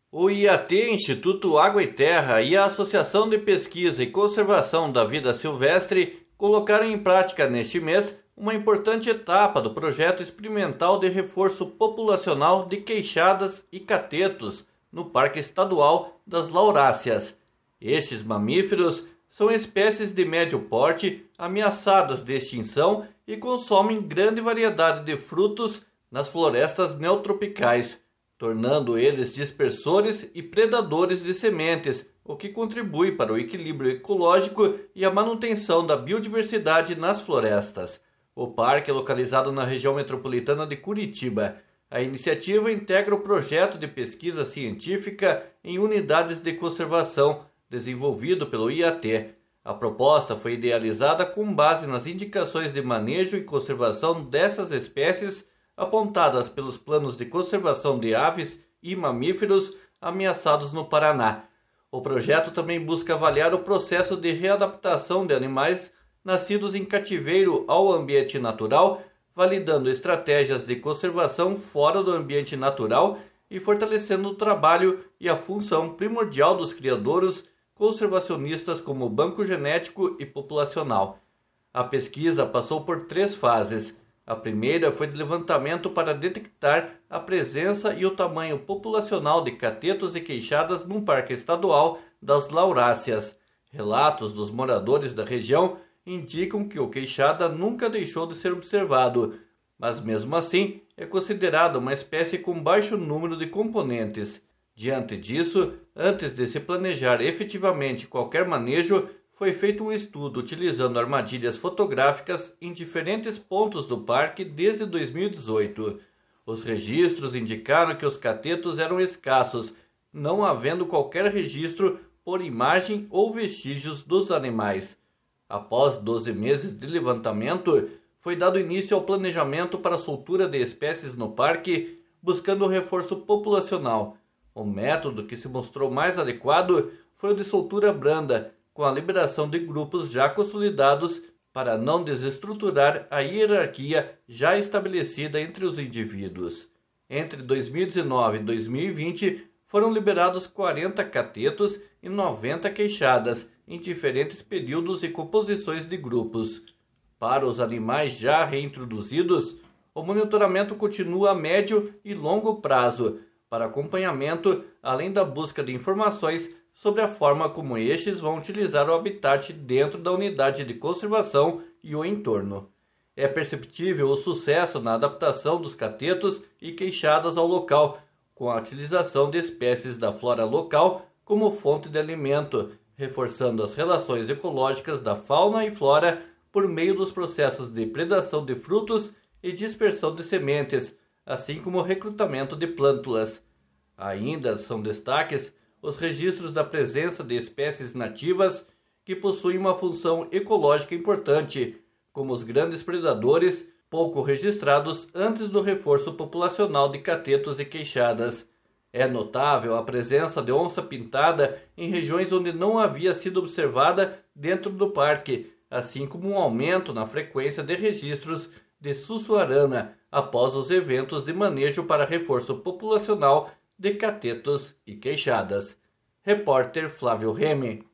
O IAT, Instituto Água e Terra, e a Associação de Pesquisa e Conservação da Vida Silvestre colocaram em prática neste mês uma importante etapa do projeto experimental de reforço populacional de queixadas e catetos no Parque Estadual das Lauráceas. Estes mamíferos são espécies de médio porte ameaçadas de extinção e consomem grande variedade de frutos nas florestas neotropicais, tornando eles dispersores e predadores de sementes, o que contribui para o equilíbrio ecológico e a manutenção da biodiversidade nas florestas. O parque é localizado na região metropolitana de Curitiba. A iniciativa integra o projeto de pesquisa científica em unidades de conservação, desenvolvido pelo IAT. A proposta foi idealizada com base nas indicações de manejo e conservação dessas espécies apontadas pelos planos de conservação de aves e mamíferos ameaçados no Paraná. O projeto também busca avaliar o processo de readaptação de animais nascidos em cativeiro ao ambiente natural, validando estratégias de conservação fora do ambiente natural e fortalecendo o trabalho e a função primordial dos criadouros conservacionistas como banco genético e populacional. A pesquisa passou por 3 fases. A primeira foi de levantamento para detectar a presença e o tamanho populacional de catetos e queixadas no Parque Estadual das Lauráceas. Relatos dos moradores da região indicam que o queixada nunca deixou de ser observado, mas mesmo assim é considerado uma espécie com baixo número de componentes. Diante disso, antes de se planejar efetivamente qualquer manejo, foi feito um estudo utilizando armadilhas fotográficas em diferentes pontos do parque desde 2018. Os registros indicaram que os catetos eram escassos, não havendo qualquer registro por imagem ou vestígios dos animais. Após 12 meses de levantamento, foi dado início ao planejamento para a soltura de espécies no parque, buscando o reforço populacional. O método que se mostrou mais adequado foi o de soltura branda, com a liberação de grupos já consolidados para não desestruturar a hierarquia já estabelecida entre os indivíduos. Entre 2019 e 2020, foram liberados 40 catetos e 90 queixadas, em diferentes períodos e composições de grupos. Para os animais já reintroduzidos, o monitoramento continua a médio e longo prazo, para acompanhamento, além da busca de informações sobre a forma como estes vão utilizar o habitat dentro da unidade de conservação e o entorno. É perceptível o sucesso na adaptação dos catetos e queixadas ao local, com a utilização de espécies da flora local como fonte de alimento, reforçando as relações ecológicas da fauna e flora por meio dos processos de predação de frutos e dispersão de sementes, assim como o recrutamento de plântulas. Ainda são destaques os registros da presença de espécies nativas que possuem uma função ecológica importante, como os grandes predadores, pouco registrados antes do reforço populacional de catetos e queixadas. É notável a presença de onça-pintada em regiões onde não havia sido observada dentro do parque, assim como um aumento na frequência de registros de sussuarana após os eventos de manejo para reforço populacional de catetos e queixadas. Repórter Flávio Remy.